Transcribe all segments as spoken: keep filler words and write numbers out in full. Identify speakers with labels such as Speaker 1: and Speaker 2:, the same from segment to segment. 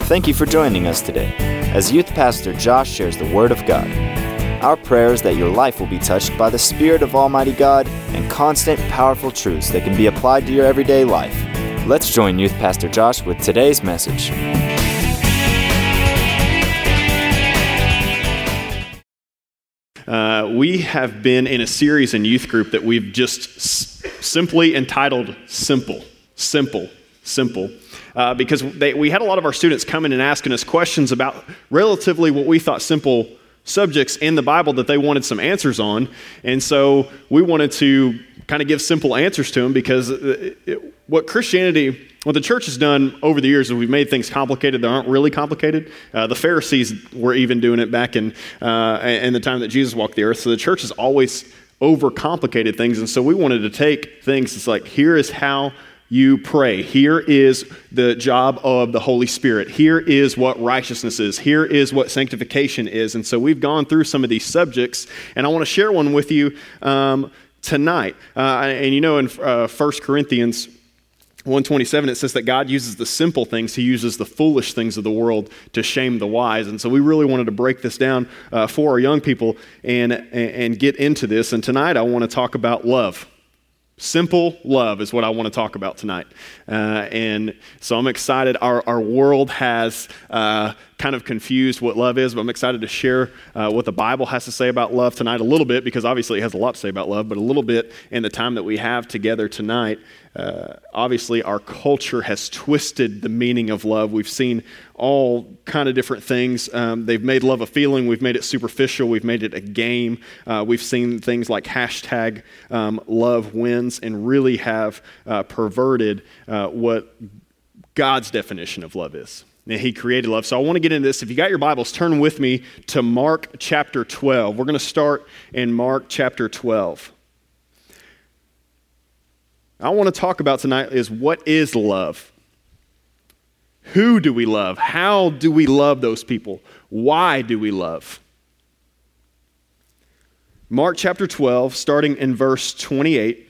Speaker 1: Thank you for joining us today as Youth Pastor Josh shares the Word of God. Our prayer is that your life will be touched by the Spirit of Almighty God and constant, powerful truths that can be applied to your everyday life. Let's join Youth Pastor Josh with today's message.
Speaker 2: Uh, we have been in a series in youth group that we've just s- simply entitled Simple, Simple, Simple. Uh, because they, we had a lot of our students coming and asking us questions about relatively what we thought simple subjects in the Bible that they wanted some answers on. And so we wanted to kind of give simple answers to them because it, it, what Christianity, what the church has done over the years is we've made things complicated that aren't really complicated. Uh, the Pharisees were even doing it back in, uh, in the time that Jesus walked the earth. So the church has always overcomplicated things. And so we wanted to take things, it's like, here is how you pray. Here is the job of the Holy Spirit. Here is what righteousness is. Here is what sanctification is. And so we've gone through some of these subjects, and I want to share one with you um, tonight. Uh, and you know, in uh, First Corinthians one twenty-seven, it says that God uses the simple things. He uses the foolish things of the world to shame the wise. And so we really wanted to break this down uh, for our young people and, and get into this. And tonight I want to talk about love. Simple love is what I want to talk about tonight. Uh, and so I'm excited. Our, our world has uh, kind of confused what love is, but I'm excited to share uh, what the Bible has to say about love tonight a little bit, because obviously it has a lot to say about love, but a little bit in the time that we have together tonight. Uh, obviously, our culture has twisted the meaning of love. We've seen all kind of different things. Um, they've made love a feeling. We've made it superficial. We've made it a game. Uh, we've seen things like hashtag um, love wins and really have uh, perverted uh, what God's definition of love is. And He created love. So I want to get into this. If you got your Bibles, turn with me to Mark chapter twelve. We're going to start in Mark chapter twelve. I want to talk about tonight is what is love? Who do we love? How do we love those people? Why do we love? Mark chapter twelve, starting in verse twenty-eight.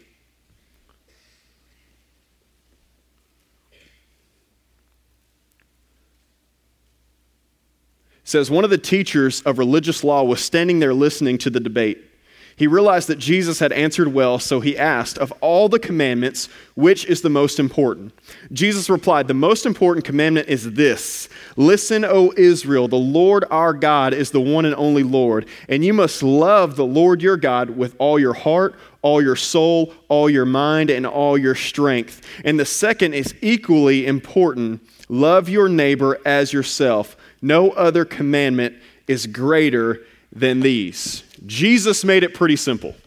Speaker 2: Says, one of the teachers of religious law was standing there listening to the debate. He realized that Jesus had answered well, so he asked, of all the commandments, which is the most important? Jesus replied, the most important commandment is this: listen, O Israel, the Lord our God is the one and only Lord, and you must love the Lord your God with all your heart, all your soul, all your mind, and all your strength. And the second is equally important: love your neighbor as yourself. No other commandment is greater than these. Jesus made it pretty simple.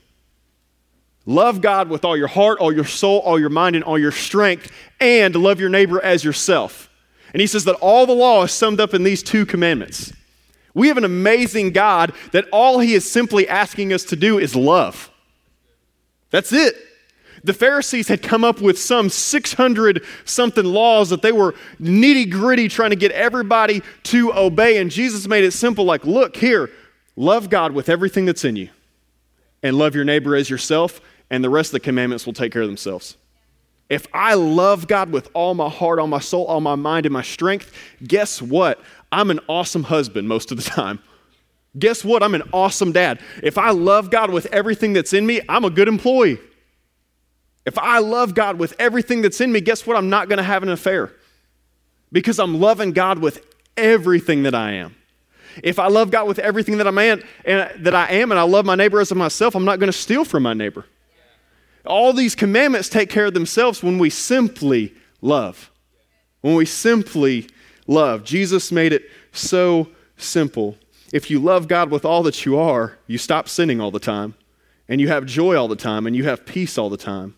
Speaker 2: Love God with all your heart, all your soul, all your mind, and all your strength, and love your neighbor as yourself. And he says that all the law is summed up in these two commandments. We have an amazing God that all he is simply asking us to do is love. That's it. The Pharisees had come up with some six hundred something laws that they were nitty gritty trying to get everybody to obey. And Jesus made it simple, like, look here, love God with everything that's in you, and love your neighbor as yourself, and the rest of the commandments will take care of themselves. If I love God with all my heart, all my soul, all my mind, and my strength, guess what? I'm an awesome husband most of the time. Guess what? I'm an awesome dad. If I love God with everything that's in me, I'm a good employee. If I love God with everything that's in me, guess what? I'm not going to have an affair, because I'm loving God with everything that I am. If I love God with everything that I am, and that I am, and I love my neighbor as myself, I'm not going to steal from my neighbor. All these commandments take care of themselves when we simply love. When we simply love. Jesus made it so simple. If you love God with all that you are, you stop sinning all the time, and you have joy all the time, and you have peace all the time.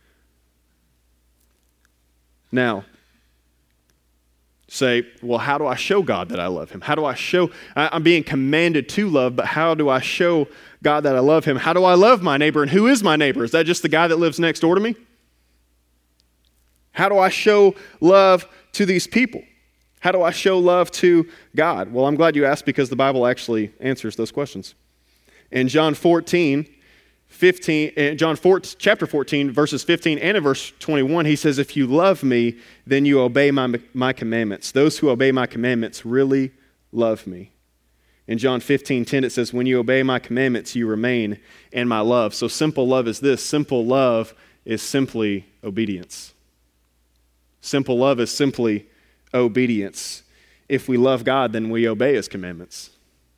Speaker 2: Now, say, well, how do I show God that I love him? How do I show, I, I'm being commanded to love, but how do I show God that I love him? How do I love my neighbor? And who is my neighbor? Is that just the guy that lives next door to me? How do I show love to these people? How do I show love to God? Well, I'm glad you asked, because the Bible actually answers those questions. In John fourteen, fifteen, in John four, chapter fourteen, verses fifteen and in verse twenty-one, he says, if you love me, then you obey my, my commandments. Those who obey my commandments really love me. In John fifteen ten, it says, when you obey my commandments, you remain in my love. So simple love is this. Simple love is simply obedience. Simple love is simply obedience. If we love God, then we obey his commandments.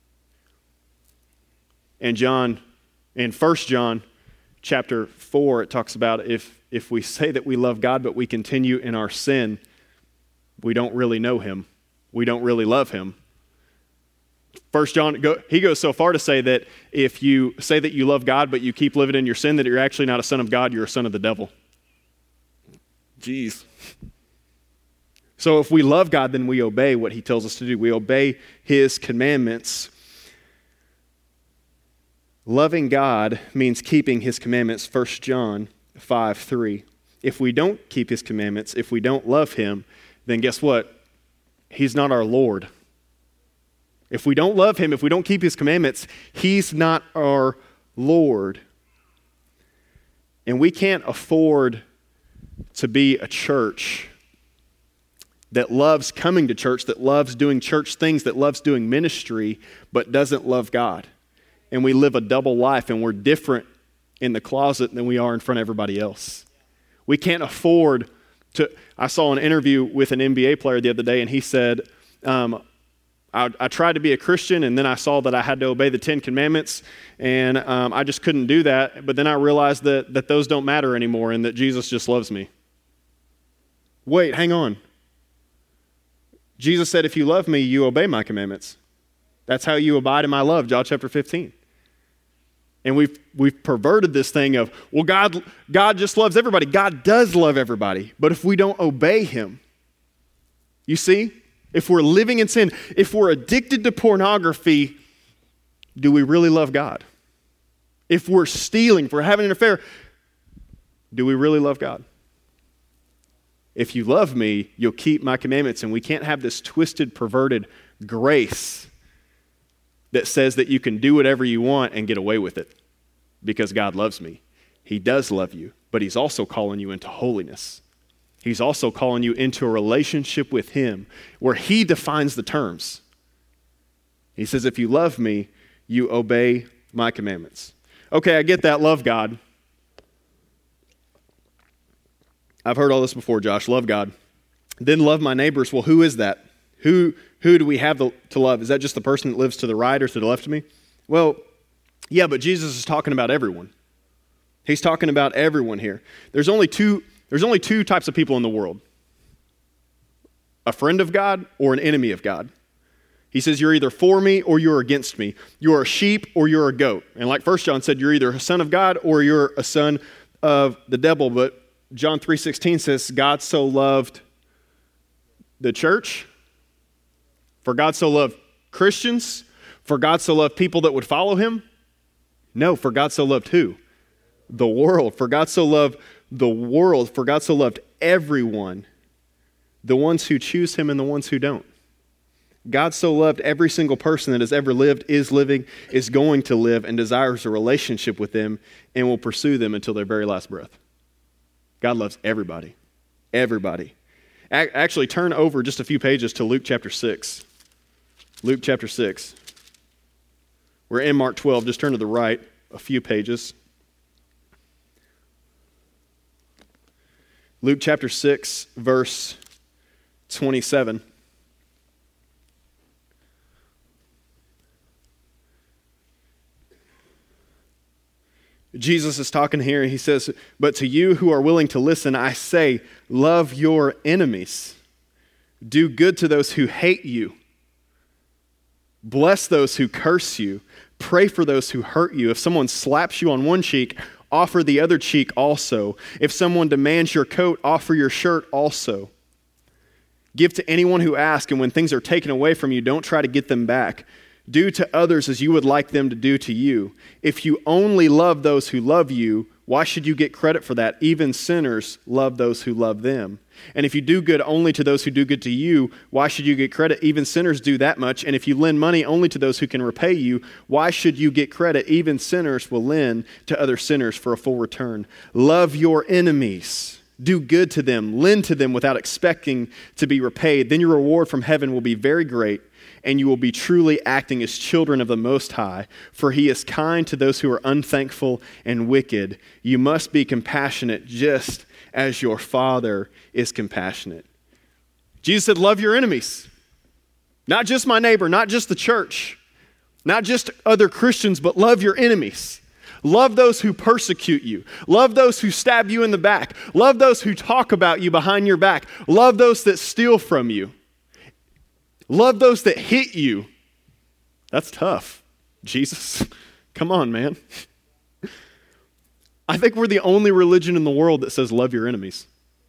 Speaker 2: And John, in First John chapter four, it talks about if, if we say that we love God, but we continue in our sin, we don't really know him. We don't really love him. First John, go, he goes so far to say that if you say that you love God, but you keep living in your sin, that you're actually not a son of God, you're a son of the devil. Jeez. So if we love God, then we obey what he tells us to do. We obey his commandments. Loving God means keeping his commandments, First John five three. If we don't keep his commandments, if we don't love him, then guess what? He's not our Lord. If we don't love him, if we don't keep his commandments, he's not our Lord. And we can't afford to be a church that loves coming to church, that loves doing church things, that loves doing ministry, but doesn't love God. And we live a double life, and we're different in the closet than we are in front of everybody else. We can't afford to... I saw an interview with an N B A player the other day, and he said, um, I, I tried to be a Christian, and then I saw that I had to obey the Ten Commandments, and um, I just couldn't do that. But then I realized that, that those don't matter anymore, and that Jesus just loves me. Wait, hang on. Jesus said, if you love me, you obey my commandments. That's how you abide in my love, John chapter fifteen. And we've we've perverted this thing of, well, God, God just loves everybody. God does love everybody. But if we don't obey him, you see, if we're living in sin, if we're addicted to pornography, do we really love God? If we're stealing, if we're having an affair, do we really love God? If you love me, you'll keep my commandments. And we can't have this twisted, perverted grace that says that you can do whatever you want and get away with it because God loves me. He does love you, but he's also calling you into holiness. He's also calling you into a relationship with him where he defines the terms. He says, if you love me, you obey my commandments. Okay, I get that. Love God. I've heard all this before, Josh. Love God. Then love my neighbors. Well, who is that? Who who do we have to love? Is that just the person that lives to the right or to the left of me? Well, yeah, but Jesus is talking about everyone. He's talking about everyone here. There's only two, there's only two types of people in the world. A friend of God or an enemy of God. He says, you're either for me or you're against me. You're a sheep or you're a goat. And like First John said, you're either a son of God or you're a son of the devil. But John three sixteen says, God so loved the church. For God so loved Christians? For God so loved people that would follow him? No, for God so loved who? The world. For God so loved the world. For God so loved everyone. The ones who choose him and the ones who don't. God so loved every single person that has ever lived, is living, is going to live, and desires a relationship with them and will pursue them until their very last breath. God loves everybody. Everybody. Actually, turn over just a few pages to Luke chapter six. Luke chapter six. We're in Mark twelve. Just turn to the right a few pages. Luke chapter six, verse twenty-seven. Jesus is talking here. He says, but to you who are willing to listen, I say, love your enemies. Do good to those who hate you. Bless those who curse you. Pray for those who hurt you. If someone slaps you on one cheek, offer the other cheek also. If someone demands your coat, offer your shirt also. Give to anyone who asks, and when things are taken away from you, don't try to get them back. Do to others as you would like them to do to you. If you only love those who love you, Why should you get credit for that? Even sinners love those who love them. And if you do good only to those who do good to you, why should you get credit? Even sinners do that much. And if you lend money only to those who can repay you, why should you get credit? Even sinners will lend to other sinners for a full return. Love your enemies. Do good to them. Lend to them without expecting to be repaid. Then your reward from heaven will be very great, and you will be truly acting as children of the Most High, for he is kind to those who are unthankful and wicked. You must be compassionate just as your Father is compassionate. Jesus said, love your enemies. Not just my neighbor, not just the church, not just other Christians, but love your enemies. Love those who persecute you. Love those who stab you in the back. Love those who talk about you behind your back. Love those that steal from you. Love those that hit you. That's tough. Jesus, come on, man. I think we're the only religion in the world that says love your enemies.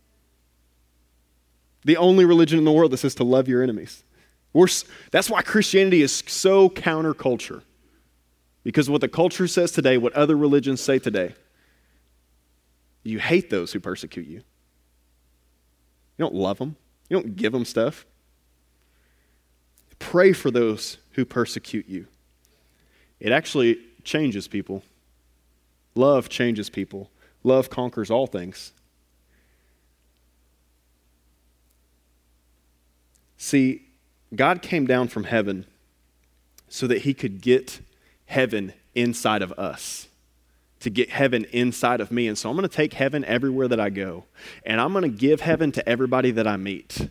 Speaker 2: The only religion in the world that says to love your enemies. We're, that's why Christianity is so counterculture. Because what the culture says today, what other religions say today, you hate those who persecute you. You don't love them. You don't give them stuff. Pray for those who persecute you. It actually changes people. Love changes people. Love conquers all things. See, God came down from heaven so that he could get heaven inside of us, to get heaven inside of me. And so I'm going to take heaven everywhere that I go, and I'm going to give heaven to everybody that I meet.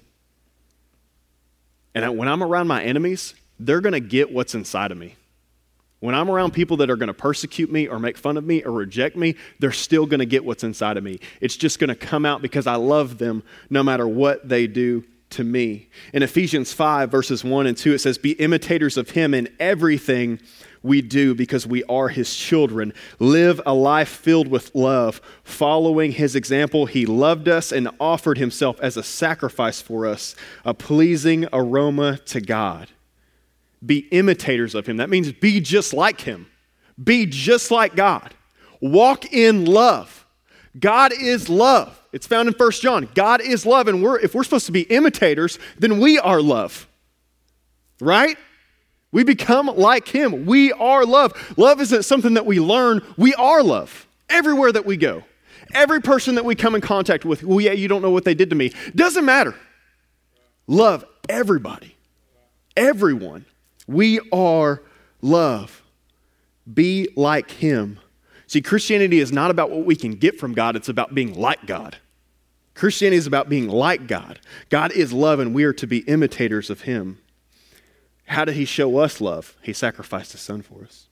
Speaker 2: And when I'm around my enemies, they're going to get what's inside of me. When I'm around people that are going to persecute me or make fun of me or reject me, they're still going to get what's inside of me. It's just going to come out because I love them no matter what they do to me. In Ephesians five, verses one and two, it says, be imitators of him in everything we do because we are his children. Live a life filled with love. Following his example, he loved us and offered himself as a sacrifice for us, a pleasing aroma to God. Be imitators of him. That means be just like him. Be just like God. Walk in love. God is love. It's found in First John. God is love, and we're, if we're supposed to be imitators, then we are love. Right? We become like him. We are love. Love isn't something that we learn. We are love everywhere that we go. Every person that we come in contact with, well, yeah, you don't know what they did to me. Doesn't matter. Love everybody. Everyone. We are love. Be like him. See, Christianity is not about what we can get from God. It's about being like God. Christianity is about being like God. God is love, and we are to be imitators of him. How did he show us love? He sacrificed his son for us.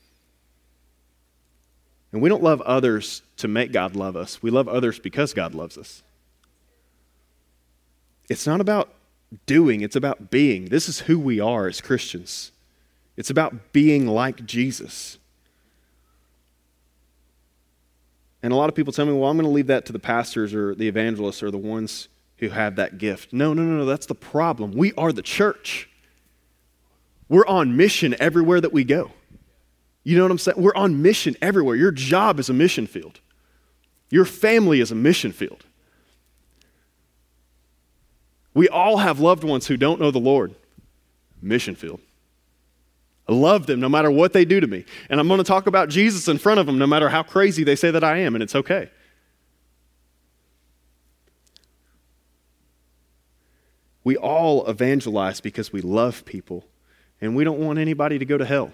Speaker 2: And we don't love others to make God love us. We love others because God loves us. It's not about doing, it's about being. This is who we are as Christians. It's about being like Jesus. And a lot of people tell me, well, I'm going to leave that to the pastors or the evangelists or the ones who have that gift. No, no, no, no, that's the problem. We are the church. We're on mission everywhere that we go. You know what I'm saying? We're on mission everywhere. Your job is a mission field. Your family is a mission field. We all have loved ones who don't know the Lord. Mission field. I love them no matter what they do to me. And I'm going to talk about Jesus in front of them no matter how crazy they say that I am, and it's okay. We all evangelize because we love people, and we don't want anybody to go to hell.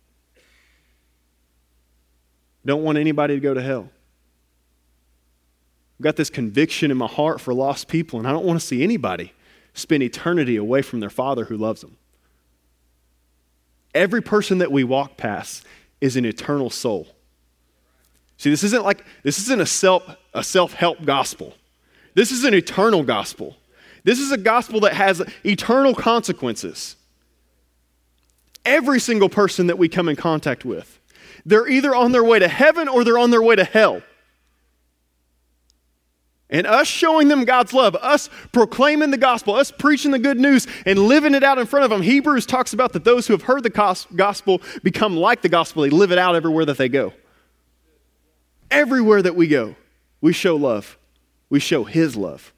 Speaker 2: Don't want anybody to go to hell. I've got this conviction in my heart for lost people, and I don't want to see anybody spend eternity away from their Father who loves them. Every person that we walk past is an eternal soul. See, this isn't like this isn't a self a self-help gospel. This is an eternal gospel. This is a gospel that has eternal consequences. Every single person that we come in contact with, they're either on their way to heaven or they're on their way to hell. And us showing them God's love, us proclaiming the gospel, us preaching the good news and living it out in front of them. Hebrews talks about that those who have heard the gospel become like the gospel. They live it out everywhere that they go. Everywhere that we go, we show love. We show his love.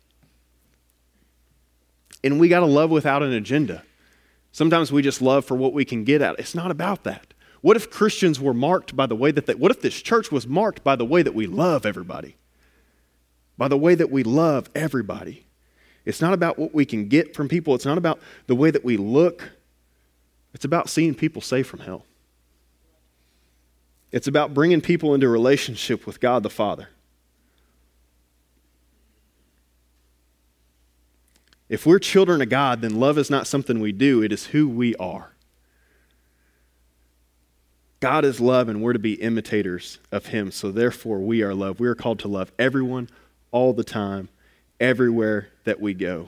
Speaker 2: And we got to love without an agenda. Sometimes we just love for what we can get at. It's not about that. What if Christians were marked by the way that they, what if this church was marked by the way that we love everybody? By the way that we love everybody. It's not about what we can get from people. It's not about the way that we look. It's about seeing people saved from hell. It's about bringing people into relationship with God the Father. If we're children of God, then love is not something we do. It is who we are. God is love, and we're to be imitators of him. So therefore, we are love. We are called to love everyone, all the time, everywhere that we go.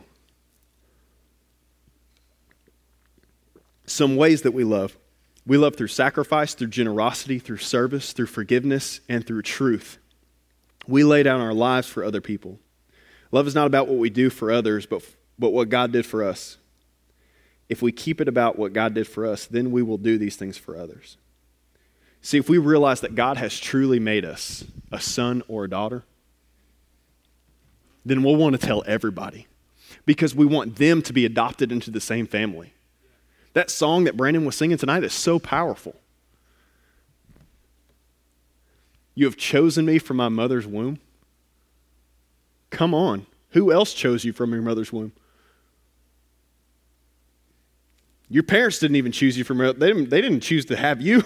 Speaker 2: Some ways that we love. We love through sacrifice, through generosity, through service, through forgiveness, and through truth. We lay down our lives for other people. Love is not about what we do for others, but, but what God did for us. If we keep it about what God did for us, then we will do these things for others. See, if we realize that God has truly made us a son or a daughter, then we'll want to tell everybody because we want them to be adopted into the same family. That song that Brandon was singing tonight is so powerful. You have chosen me from my mother's womb. Come on. Who else chose you from your mother's womb? Your parents didn't even choose you from her. They didn't, they didn't choose to have you.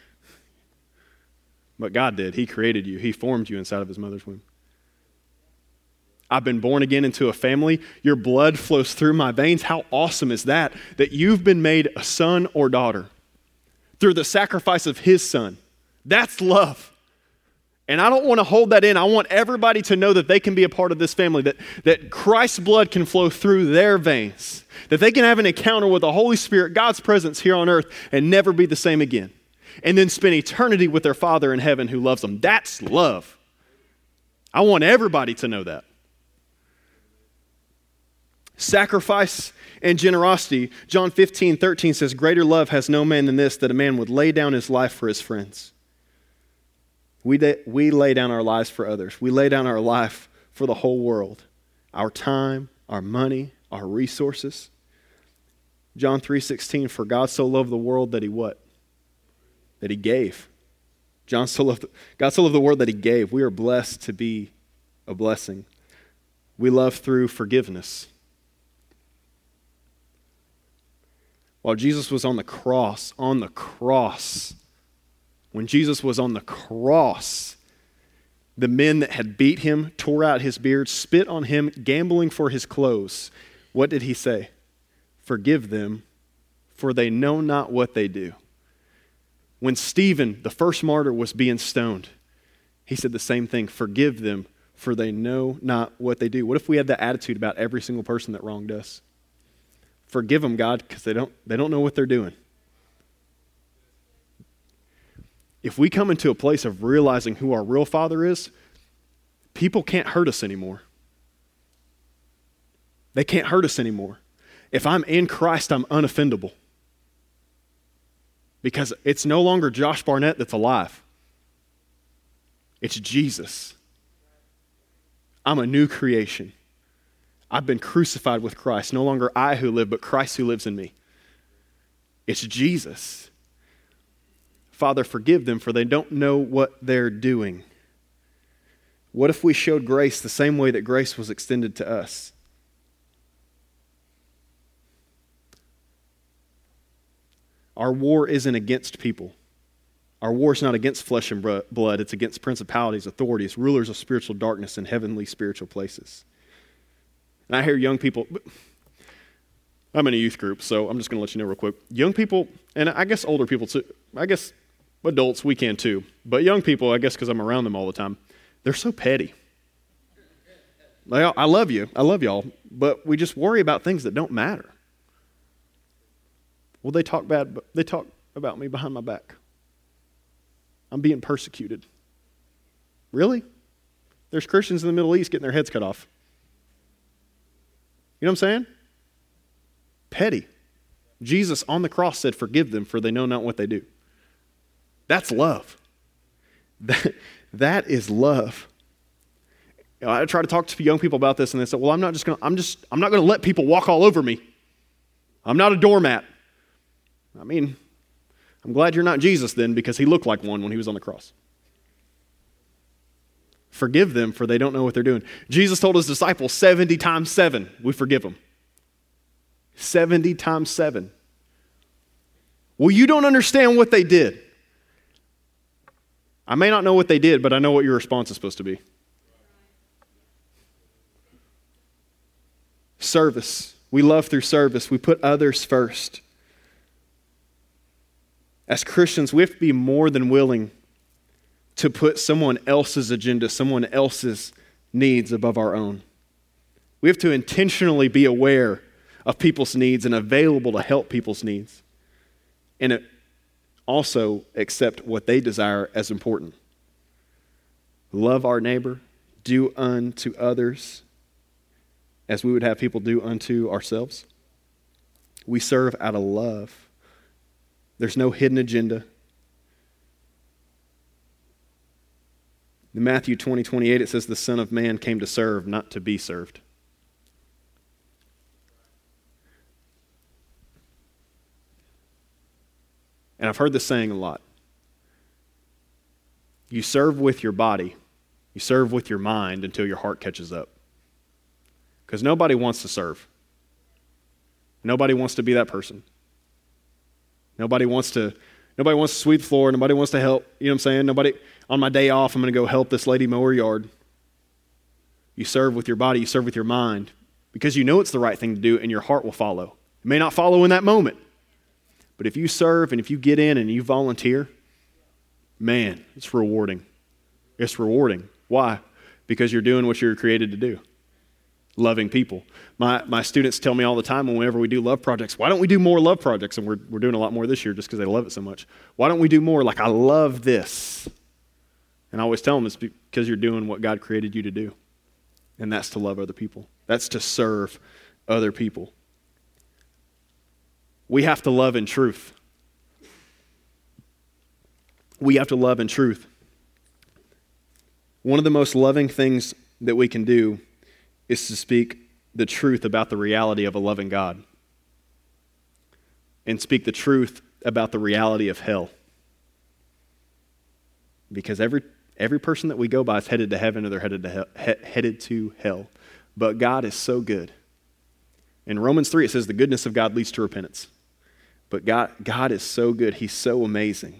Speaker 2: But God did. He created you. He formed you inside of his mother's womb. I've been born again into a family. Your blood flows through my veins. How awesome is that? That you've been made a son or daughter through the sacrifice of his son. That's love. And I don't want to hold that in. I want everybody to know that they can be a part of this family, that, that Christ's blood can flow through their veins, that they can have an encounter with the Holy Spirit, God's presence here on earth, and never be the same again. And then spend eternity with their Father in heaven who loves them. That's love. I want everybody to know that. Sacrifice and generosity. John fifteen thirteen says, greater love has no man than this, that a man would lay down his life for his friends. We, de- we lay down our lives for others. We lay down our life for the whole world. Our time, our money, our resources. John three sixteen, for God so loved the world that he what? That he gave. John so loved, God so loved the world that he gave. We are blessed to be a blessing. We love through forgiveness. While Jesus was on the cross, on the cross, when Jesus was on the cross, the men that had beat him, tore out his beard, spit on him, gambling for his clothes, what did he say? Forgive them, for they know not what they do. When Stephen, the first martyr, was being stoned, he said the same thing. Forgive them, for they know not what they do. What if we had that attitude about every single person that wronged us? Forgive them, God, because they don't, they don't know what they're doing. If we come into a place of realizing who our real Father is, people can't hurt us anymore. They can't hurt us anymore. If I'm in Christ, I'm unoffendable. Because it's no longer Josh Barnett that's alive. It's Jesus. I'm a new creation. I've been crucified with Christ. No longer I who live, but Christ who lives in me. It's Jesus. Father, forgive them, for they don't know what they're doing. What if we showed grace the same way that grace was extended to us? Our war isn't against people. Our war is not against flesh and blood. It's against principalities, authorities, rulers of spiritual darkness in heavenly spiritual places. And I hear young people, I'm in a youth group, so I'm just going to let you know real quick. Young people, and I guess older people too, I guess adults, we can too. But young people, I guess because I'm around them all the time, they're so petty. Like, I love you. I love y'all. But we just worry about things that don't matter. Well, they talk bad, but they talk about me behind my back. I'm being persecuted. Really? There's Christians in the Middle East getting their heads cut off. You know what I'm saying? Petty. Jesus on the cross said, forgive them, for they know not what they do. That's love. That, That is love. You know, I try to talk to young people about this, and they say, well, I'm not just going to, I'm just, I'm not going to let people walk all over me. I'm not a doormat. I mean, I'm glad you're not Jesus then, because he looked like one when he was on the cross. Forgive them, for they don't know what they're doing. Jesus told his disciples seventy times seven, we forgive them. seventy times seven. Well, you don't understand what they did. I may not know what they did, but I know what your response is supposed to be. Service. We love through service. We put others first. As Christians, we have to be more than willing to put someone else's agenda, someone else's needs above our own. We have to intentionally be aware of people's needs and available to help people's needs. And also accept what they desire as important. Love our neighbor, do unto others as we would have people do unto ourselves. We serve out of love. There's no hidden agenda. In Matthew twenty, twenty-eight, it says, the Son of Man came to serve, not to be served. And I've heard this saying a lot. You serve with your body, you serve with your mind until your heart catches up. Because nobody wants to serve. Nobody wants to be that person. Nobody wants to, nobody wants to sweep the floor, nobody wants to help, you know what I'm saying? Nobody, on my day off, I'm going to go help this lady mow her yard. You serve with your body, you serve with your mind, because you know it's the right thing to do and your heart will follow. It may not follow in that moment, but if you serve and if you get in and you volunteer, man, it's rewarding. It's rewarding. Why? Because you're doing what you're created to do. Loving people. My my students tell me all the time whenever we do love projects, why don't we do more love projects? And we're we're doing a lot more this year just because they love it so much. Why don't we do more? Like, I love this. And I always tell them it's because you're doing what God created you to do. And that's to love other people. That's to serve other people. We have to love in truth. We have to love in truth. One of the most loving things that we can do is to speak the truth about the reality of a loving God and speak the truth about the reality of hell. Because every every person that we go by is headed to heaven or they're headed to hell, he, headed to hell. But God is so good. In Romans three, it says the goodness of God leads to repentance. But God, God is so good. He's so amazing.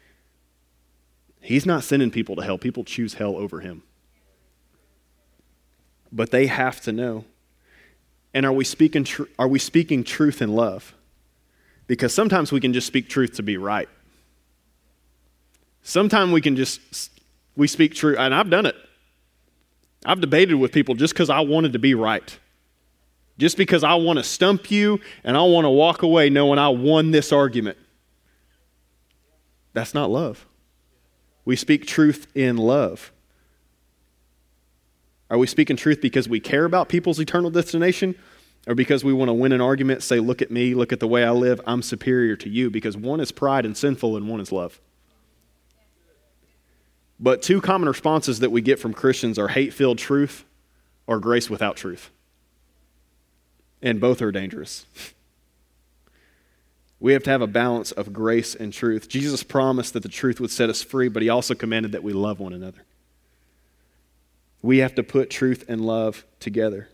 Speaker 2: He's not sending people to hell. People choose hell over him. But they have to know. And are we speaking tr- are we speaking truth in love? Because sometimes we can just speak truth to be right. Sometimes we can just, we speak truth, and I've done it. I've debated with people just because I wanted to be right. Just because I want to stump you and I want to walk away knowing I won this argument. That's not love. We speak truth in love. Are we speaking truth because we care about people's eternal destination, or because we want to win an argument, say, look at me, look at the way I live, I'm superior to you? Because one is pride and sinful and one is love. But two common responses that we get from Christians are hate-filled truth or grace without truth. And both are dangerous. We have to have a balance of grace and truth. Jesus promised that the truth would set us free, but he also commanded that we love one another. We have to put truth and love together.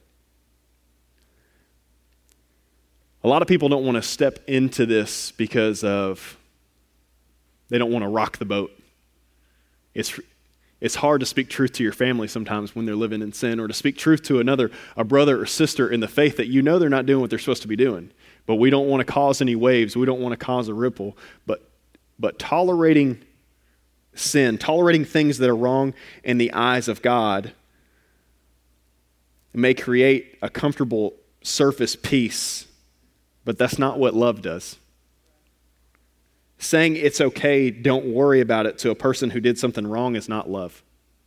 Speaker 2: A lot of people don't want to step into this because of they don't want to rock the boat. It's it's hard to speak truth to your family sometimes when they're living in sin, or to speak truth to another, a brother or sister in the faith that you know they're not doing what they're supposed to be doing. But we don't want to cause any waves. We don't want to cause a ripple. But but tolerating sin, tolerating things that are wrong in the eyes of God may create a comfortable surface peace, but that's not what love does. Saying it's okay, don't worry about it, to a person who did something wrong is not love.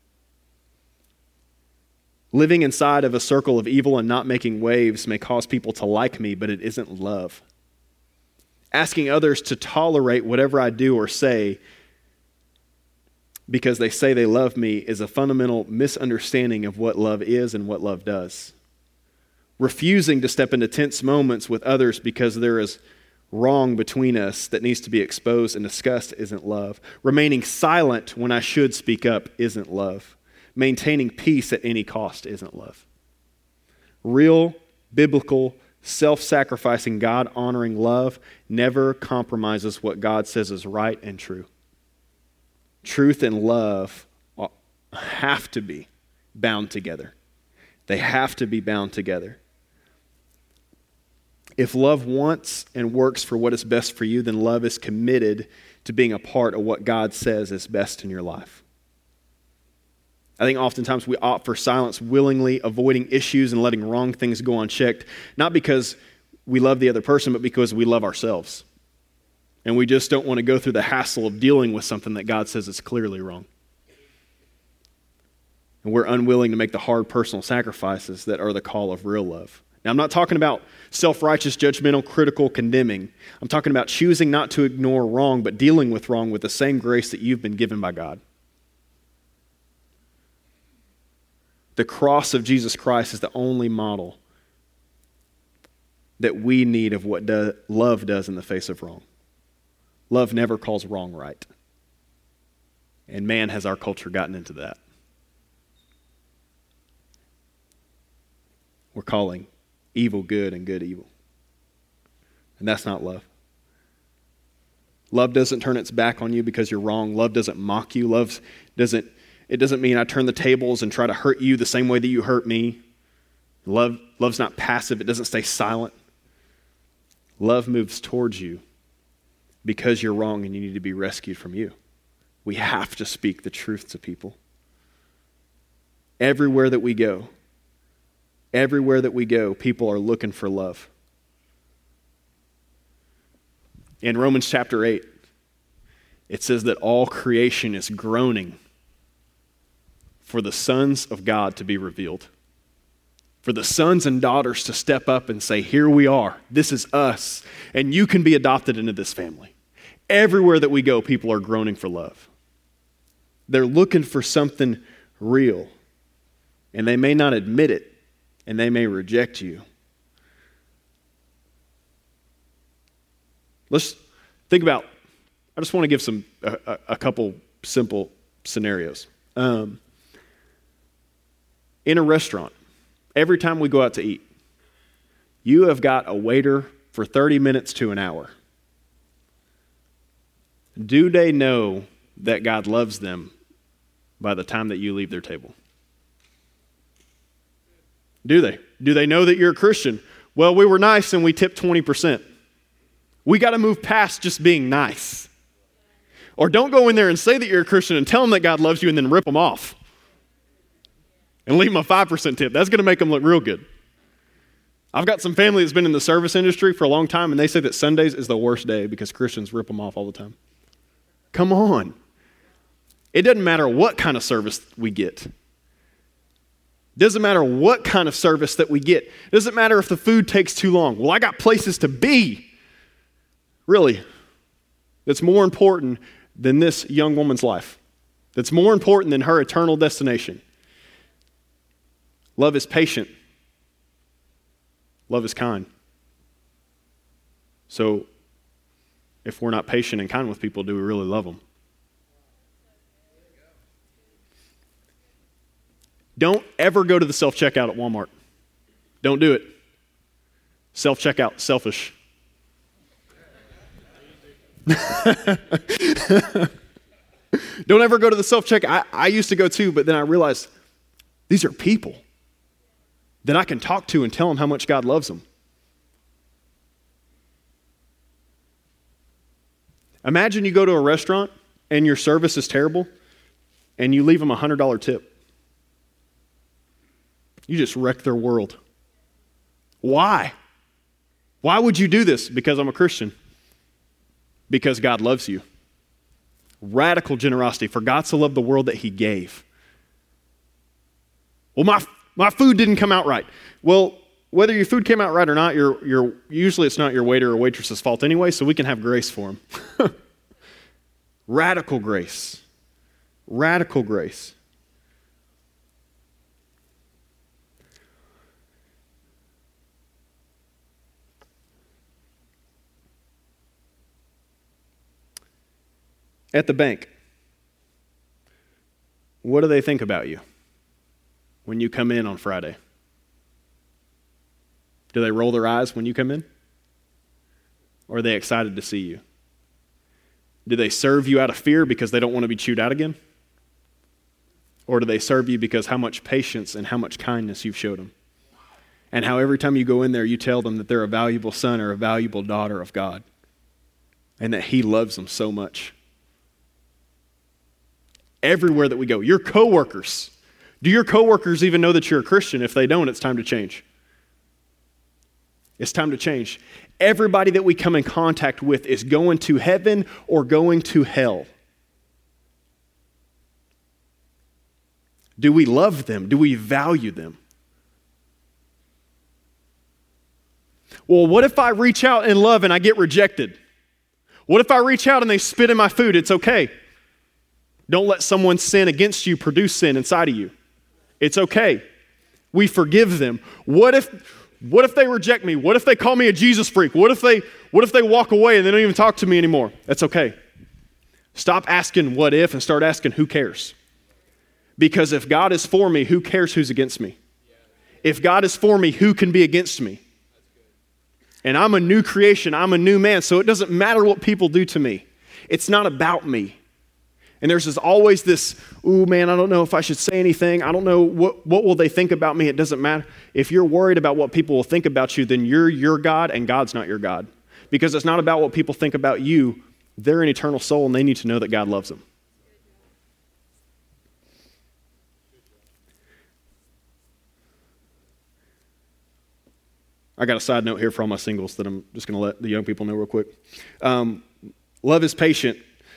Speaker 2: Living inside of a circle of evil and not making waves may cause people to like me, but it isn't love. Asking others to tolerate whatever I do or say because they say they love me is a fundamental misunderstanding of what love is and what love does. Refusing to step into tense moments with others because there is wrong between us that needs to be exposed and discussed isn't love. Remaining silent when I should speak up isn't love. Maintaining peace at any cost isn't love. Real, biblical, self-sacrificing, God-honoring love never compromises what God says is right and true. Truth and love have to be bound together. They have to be bound together. If love wants and works for what is best for you, then love is committed to being a part of what God says is best in your life. I think oftentimes we opt for silence willingly, avoiding issues and letting wrong things go unchecked, not because we love the other person, but because we love ourselves. And we just don't want to go through the hassle of dealing with something that God says is clearly wrong. And we're unwilling to make the hard personal sacrifices that are the call of real love. Now, I'm not talking about self-righteous, judgmental, critical, condemning. I'm talking about choosing not to ignore wrong, but dealing with wrong with the same grace that you've been given by God. The cross of Jesus Christ is the only model that we need of what do, love does in the face of wrong. Love never calls wrong right. And man, has our culture gotten into that. We're calling evil good and good evil. And that's not love. Love doesn't turn its back on you because you're wrong. Love doesn't mock you. Love doesn't, it doesn't mean I turn the tables and try to hurt you the same way that you hurt me. Love, love's not passive. It doesn't stay silent. Love moves towards you because you're wrong and you need to be rescued from you. We have to speak the truth to people. Everywhere that we go, everywhere that we go, people are looking for love. In Romans chapter eight, it says that all creation is groaning for the sons of God to be revealed. For the sons and daughters to step up and say, here we are, this is us, and you can be adopted into this family. Everywhere that we go, people are groaning for love. They're looking for something real, and they may not admit it, and they may reject you. Let's think about, I just want to give some a, a couple simple scenarios. Um, in a restaurant, every time we go out to eat, you have got a waiter for thirty minutes to an hour. Do they know that God loves them by the time that you leave their table? Do they? Do they know that you're a Christian? Well, we were nice and we tipped twenty percent. We got to move past just being nice. Or don't go in there and say that you're a Christian and tell them that God loves you and then rip them off. And leave them a five percent tip. That's going to make them look real good. I've got some family that's been in the service industry for a long time and they say that Sundays is the worst day because Christians rip them off all the time. Come on. It doesn't matter what kind of service we get. Doesn't matter what kind of service that we get. Doesn't matter if the food takes too long. Well, I got places to be. Really, that's more important than this young woman's life. That's more important than her eternal destination. Love is patient. Love is kind. So, if we're not patient and kind with people, do we really love them? Don't ever go to the self-checkout at Walmart. Don't do it. Self-checkout, selfish. Don't ever go to the self-checkout. I, I used to go too, but then I realized these are people that I can talk to and tell them how much God loves them. Imagine you go to a restaurant and your service is terrible and you leave them a one hundred dollars tip. You just wrecked their world. Why? Why would you do this? Because I'm a Christian. Because God loves you. Radical generosity. For God so loved the world that he gave. Well, my my food didn't come out right. Well, whether your food came out right or not, you're, you're, usually it's not your waiter or waitress's fault anyway, so we can have grace for them. Radical grace. Radical grace. At the bank, what do they think about you when you come in on Friday? Do they roll their eyes when you come in? Or are they excited to see you? Do they serve you out of fear because they don't want to be chewed out again? Or do they serve you because how much patience and how much kindness you've showed them? And how every time you go in there, you tell them that they're a valuable son or a valuable daughter of God. And that He loves them so much. Everywhere that we go, your coworkers. Do your coworkers even know that you're a Christian? If they don't, it's time to change. It's time to change. Everybody that we come in contact with is going to heaven or going to hell. Do we love them? Do we value them? Well, what if I reach out in love and I get rejected? What if I reach out and they spit in my food? It's okay. Don't let someone's sin against you produce sin inside of you. It's okay. We forgive them. What if what if they reject me? What if they call me a Jesus freak? What if they what if they walk away and they don't even talk to me anymore? That's okay. Stop asking what if and start asking who cares. Because if God is for me, who cares who's against me? If God is for me, who can be against me? And I'm a new creation. I'm a new man. So it doesn't matter what people do to me. It's not about me. And there's just always this, ooh, man, I don't know if I should say anything. I don't know, what, what will they think about me? It doesn't matter. If you're worried about what people will think about you, then you're your God and God's not your God. Because it's not about what people think about you. They're an eternal soul and they need to know that God loves them. I got a side note here for all my singles that I'm just going to let the young people know real quick. Um, love is patient.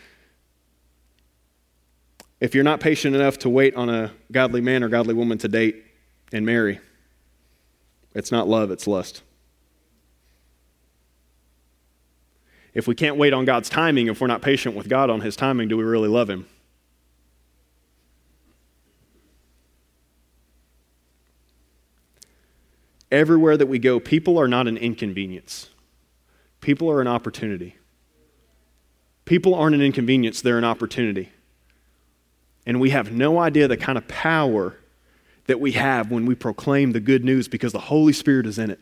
Speaker 2: If you're not patient enough to wait on a godly man or godly woman to date and marry, it's not love, it's lust. If we can't wait on God's timing, if we're not patient with God on His timing, do we really love Him? Everywhere that we go, people are not an inconvenience. People are an opportunity. People aren't an inconvenience, they're an opportunity. And we have no idea the kind of power that we have when we proclaim the good news because the Holy Spirit is in it.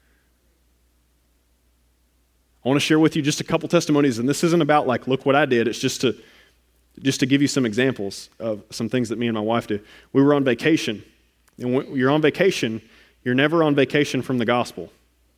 Speaker 2: I want to share with you just a couple testimonies, and this isn't about like, look what I did. It's just to, just to give you some examples of some things that me and my wife did. We were on vacation, and when you're on vacation, you're never on vacation from the gospel.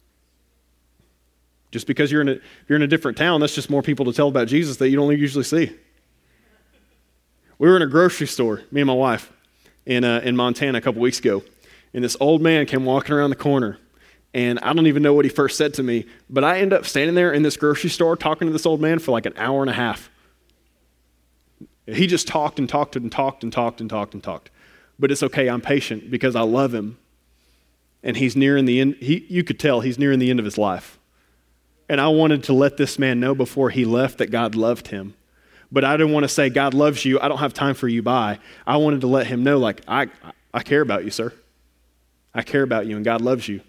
Speaker 2: Just because you're in a, you're in a different town, that's just more people to tell about Jesus that you don't usually see. We were in a grocery store, me and my wife, in uh, in Montana a couple weeks ago, and this old man came walking around the corner, and I don't even know what he first said to me, but I ended up standing there in this grocery store talking to this old man for like an hour and a half. He just talked and talked and talked and talked and talked and talked. But it's okay, I'm patient because I love him, and he's nearing the end. He, you could tell he's nearing the end of his life. And I wanted to let this man know before he left that God loved him. But I didn't want to say, God loves you, I don't have time for you, bye. I wanted to let him know, like, I, I care about you, sir. I care about you, and God loves you.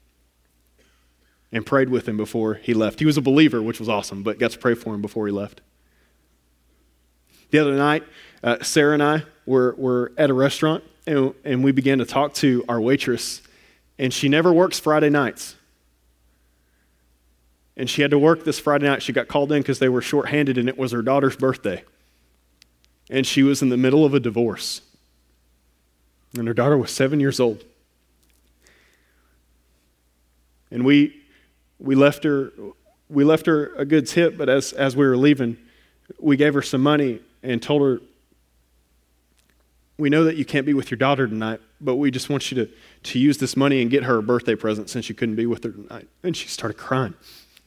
Speaker 2: And prayed with him before he left. He was a believer, which was awesome, but got to pray for him before he left. The other night, uh, Sarah and I were, were at a restaurant, and, and we began to talk to our waitress, and she never works Friday nights. And she had to work this Friday night. She got called in because they were shorthanded, and it was her daughter's birthday. And she was in the middle of a divorce. And her daughter was seven years old. And we we left her we left her a good tip, but as, as we were leaving, we gave her some money and told her, we know that you can't be with your daughter tonight, but we just want you to, to use this money and get her a birthday present since you couldn't be with her tonight. And she started crying.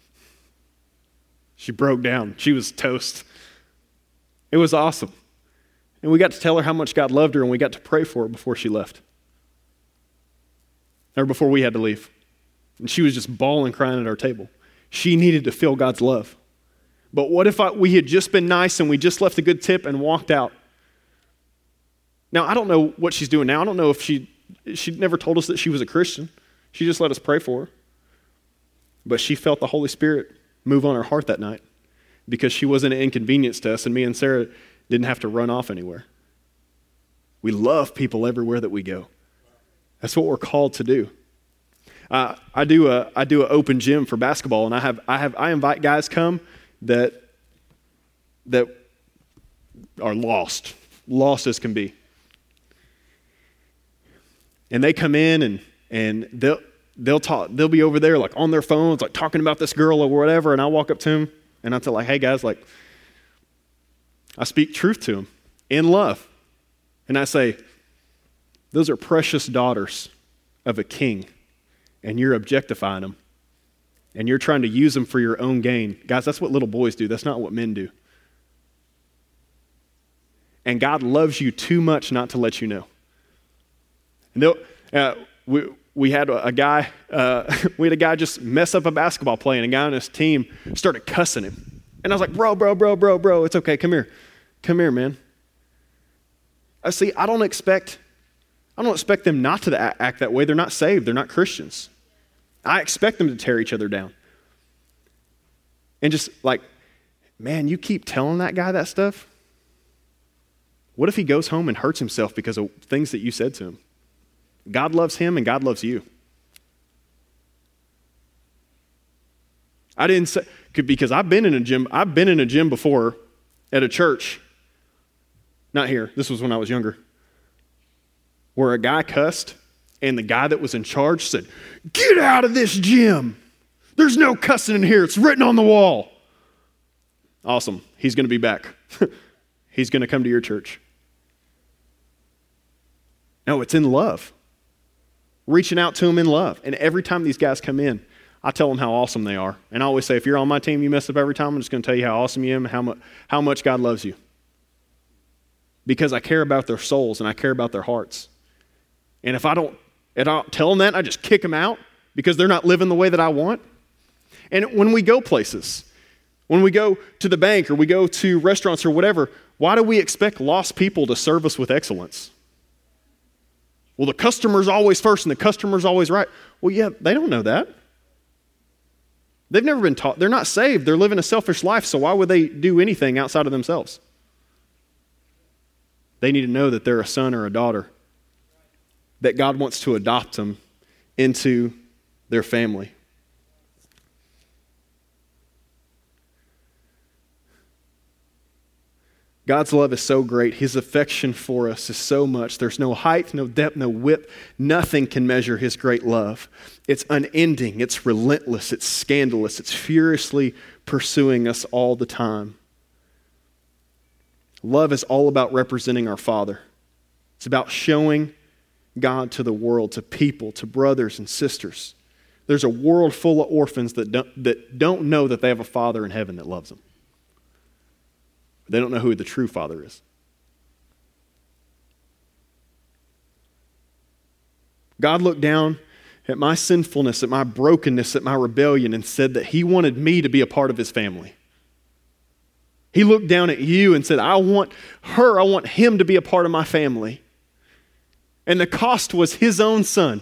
Speaker 2: She broke down. She was toast. It was awesome. And we got to tell her how much God loved her, and we got to pray for her before she left. Or before we had to leave. And she was just bawling, crying at our table. She needed to feel God's love. But what if I, we had just been nice and we just left a good tip and walked out? Now, I don't know what she's doing now. I don't know if she, she never told us that she was a Christian. She just let us pray for her. But she felt the Holy Spirit move on her heart that night because she wasn't an inconvenience to us, and me and Sarah didn't have to run off anywhere. We love people everywhere that we go. That's what we're called to do. Uh, I do a I do an open gym for basketball, and I have I have I invite guys come that that are lost, lost as can be, and they come in and and they'll they'll talk they'll be over there like on their phones like talking about this girl or whatever, and I walk up to them and I tell like, hey guys, like I speak truth to them in love, and I say, those are precious daughters of a king. And you're objectifying them, and you're trying to use them for your own gain. Guys, that's what little boys do. That's not what men do. And God loves you too much not to let you know. And uh, we we had a, a guy, uh, we had a guy just mess up a basketball play, and a guy on his team started cussing him. And I was like, bro, bro, bro, bro, bro, it's okay. Come here, come here, man. I see. I don't expect. I don't expect them not to act that way. They're not saved. They're not Christians. I expect them to tear each other down. And just like, man, you keep telling that guy that stuff? What if he goes home and hurts himself because of things that you said to him? God loves him and God loves you. I didn't say, because I've been in a gym, I've been in a gym before at a church. Not here. This was when I was younger. Where a guy cussed, and the guy that was in charge said, get out of this gym. There's no cussing in here. It's written on the wall. Awesome. He's going to be back. He's going to come to your church. No, it's in love. Reaching out to them in love. And every time these guys come in, I tell them how awesome they are. And I always say, if you're on my team, you mess up every time, I'm just going to tell you how awesome you are and how, mu- how much God loves you. Because I care about their souls and I care about their hearts. And if I don't, if I don't tell them that, I just kick them out because they're not living the way that I want. And when we go places, when we go to the bank or we go to restaurants or whatever, why do we expect lost people to serve us with excellence? Well, the customer's always first and the customer's always right. Well, yeah, they don't know that. They've never been taught. They're not saved. They're living a selfish life, so why would they do anything outside of themselves? They need to know that they're a son or a daughter, that God wants to adopt them into their family. God's love is so great. His affection for us is so much. There's no height, no depth, no width. Nothing can measure his great love. It's unending. It's relentless. It's scandalous. It's furiously pursuing us all the time. Love is all about representing our Father. It's about showing God to the world, to people, to brothers and sisters. There's a world full of orphans that don't, that don't know that they have a Father in heaven that loves them. They don't know who the true Father is. God looked down at my sinfulness, at my brokenness, at my rebellion, and said that he wanted me to be a part of his family. He looked down at you and said, I want her, I want him to be a part of my family. And the cost was his own son.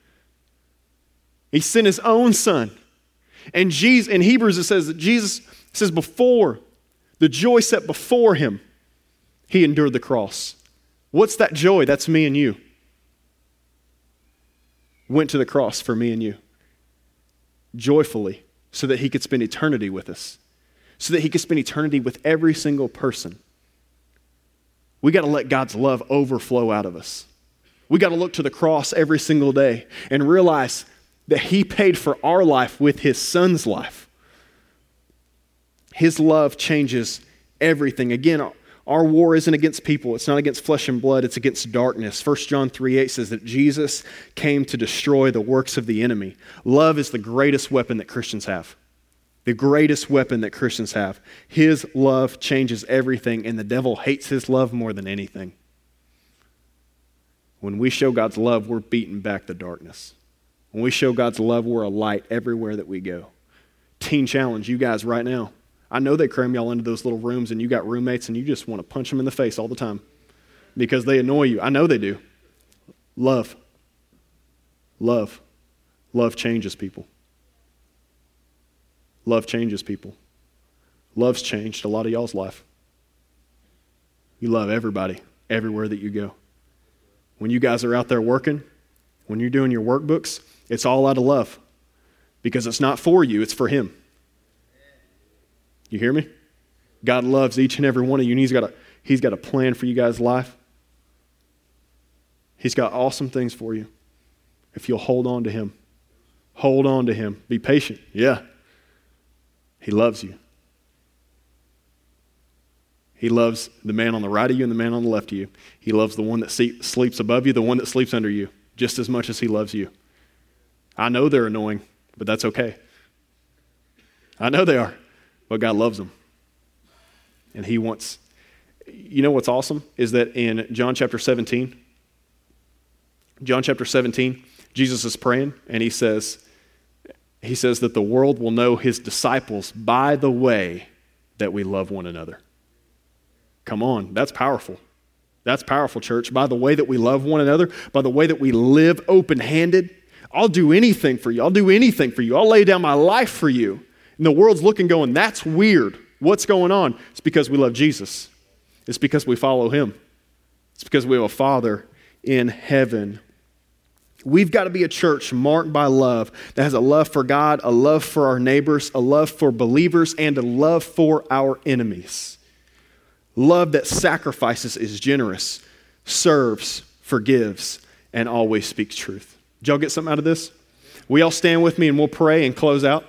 Speaker 2: He sent his own son. And Jesus, in Hebrews it says that Jesus says before, the joy set before him, he endured the cross. What's that joy? That's me and you. Went to the cross for me and you. Joyfully, so that he could spend eternity with us. So that he could spend eternity with every single person. We got to let God's love overflow out of us. We got to look to the cross every single day and realize that he paid for our life with his son's life. His love changes everything. Again, our war isn't against people. It's not against flesh and blood. It's against darkness. First John three eight says that Jesus came to destroy the works of the enemy. Love is the greatest weapon that Christians have. The greatest weapon that Christians have. His love changes everything, and the devil hates his love more than anything. When we show God's love, we're beating back the darkness. When we show God's love, we're a light everywhere that we go. Teen challenge, you guys right now. I know they cram y'all into those little rooms and you got roommates and you just want to punch them in the face all the time. because they annoy you. I know they do. Love. Love. Love changes people. Love changes people. Love's changed a lot of y'all's life. You love everybody, everywhere that you go. When you guys are out there working, when you're doing your workbooks, it's all out of love. Because it's not for you, it's for Him. You hear me? God loves each and every one of you, and He's got a, he's got a plan for you guys' life. He's got awesome things for you if you'll hold on to Him. Hold on to Him. Be patient. Yeah. He loves you. He loves the man on the right of you and the man on the left of you. He loves the one that sleeps above you, the one that sleeps under you, just as much as He loves you. I know they're annoying, but that's okay. I know they are, but God loves them. And He wants, you know what's awesome is that in John chapter seventeen, John chapter seventeen, Jesus is praying and he says, he says that the world will know His disciples by the way that we love one another. Come on, that's powerful. That's powerful, church. By the way that we love one another, by the way that we live open-handed. I'll do anything for you. I'll do anything for you. I'll lay down my life for you. And the world's looking going, that's weird. What's going on? It's because we love Jesus. It's because we follow Him. It's because we have a Father in heaven. We've got to be a church marked by love that has a love for God, a love for our neighbors, a love for believers, and a love for our enemies. Love that sacrifices, is generous, serves, forgives, and always speaks truth. Did y'all get something out of this? Will y'all stand with me and we'll pray and close out?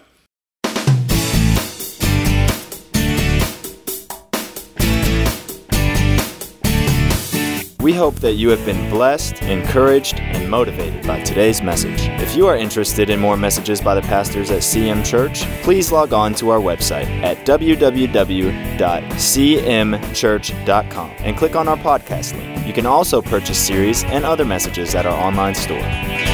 Speaker 1: We hope that you have been blessed, encouraged, and motivated by today's message. If you are interested in more messages by the pastors at C M Church, please log on to our website at w w w dot c m church dot com and click on our podcast link. You can also purchase series and other messages at our online store.